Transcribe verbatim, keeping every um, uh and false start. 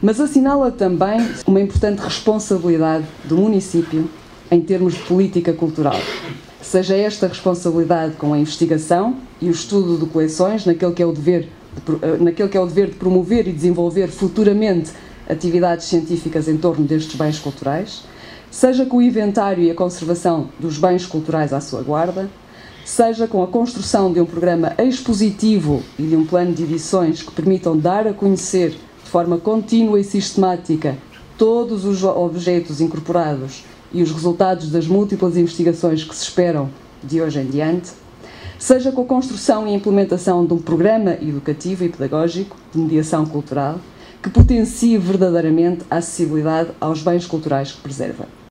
mas assinala também uma importante responsabilidade do município em termos de política cultural. Seja esta responsabilidade com a investigação e o estudo de coleções, naquele que é o dever de, naquele que é o dever de promover e desenvolver futuramente atividades científicas em torno destes bens culturais, seja com o inventário e a conservação dos bens culturais à sua guarda, seja com a construção de um programa expositivo e de um plano de edições que permitam dar a conhecer de forma contínua e sistemática todos os objetos incorporados e os resultados das múltiplas investigações que se esperam de hoje em diante, seja com a construção e implementação de um programa educativo e pedagógico de mediação cultural que potencie verdadeiramente a acessibilidade aos bens culturais que preserva.